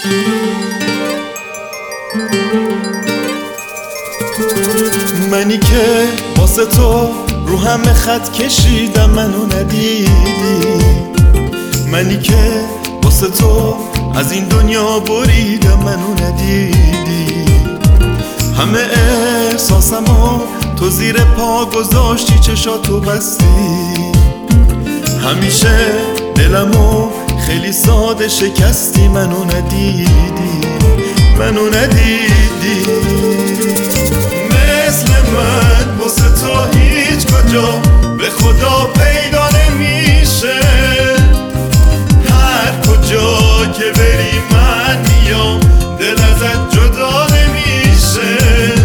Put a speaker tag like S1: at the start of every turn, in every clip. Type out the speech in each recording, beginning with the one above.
S1: منی که واسه تو رو همه خط کشیدم منو ندیدی، منی که واسه تو از این دنیا بریدم منو ندیدی. همه احساسمو تو زیر پا گذاشتی، چشاتو بستی. همیشه دلمو خیلی ساده شکستی، منو ندیدی، منو ندیدی. مثل من واسه تو هیچ کجا به خدا پیدا نمیشه. هر کجا که بری من میام، دل ازت جدا نمیشه.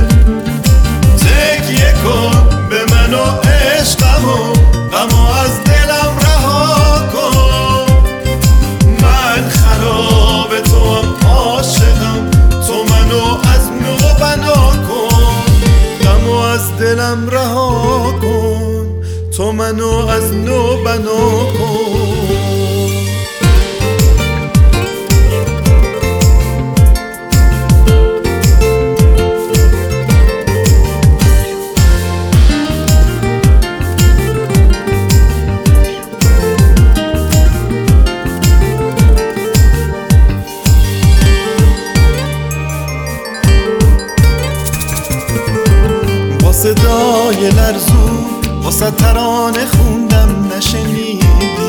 S1: تکیه کن به من و عشقمو، غمو از دلم رها کن. من خراب تو هم عاشقم، تو منو از نو بنا کن. غمو از دلم رها کن، تو منو از نو بنا کن. صدای لرزون واسه ترانه خوندم نشنیدی.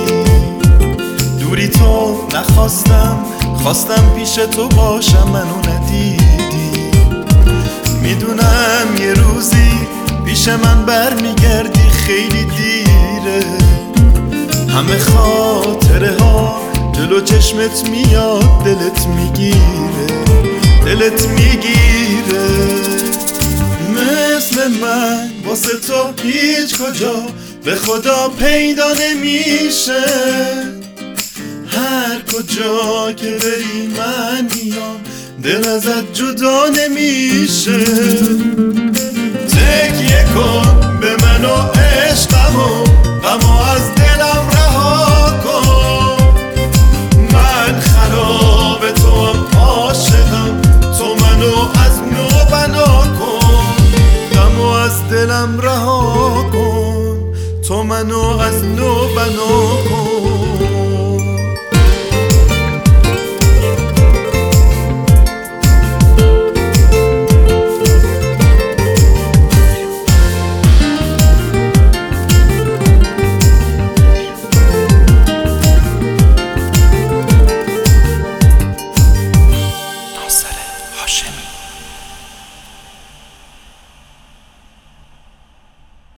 S1: دوری تو نخواستم، خواستم پیش تو باشم منو ندیدی. میدونم یه روزی پیش من برمیگردی، خیلی دیره. همه خاطره ها جلو چشمت میاد، دلت میگیره، دلت میگیره. مثل من واسه تو هیچ کجا به خدا پیدا نمیشه. هر کجا که بری من میام، دل ازت جدا نمیشه. تکیه کن به من و عشقمو، غمو از